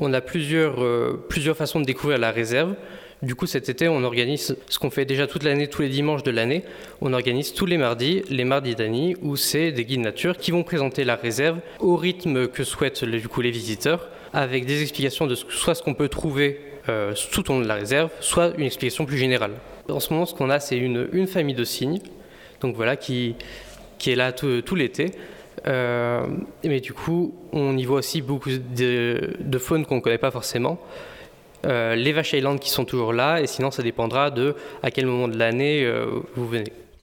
On a plusieurs façons de découvrir la réserve. Du coup, cet été, on organise ce qu'on fait déjà toute l'année, tous les dimanches de l'année. On organise tous les mardis d'Annie, où c'est des guides nature qui vont présenter la réserve au rythme que souhaitent les visiteurs, avec des explications de soit ce qu'on peut trouver tout au long de la réserve, soit une explication plus générale. En ce moment, ce qu'on a, c'est une famille de cygnes, donc voilà, qui est là tout l'été. Mais du coup, on y voit aussi beaucoup de faune qu'on ne connaît pas forcément. Les vaches Highland qui sont toujours là, et sinon ça dépendra de à quel moment de l'année vous venez.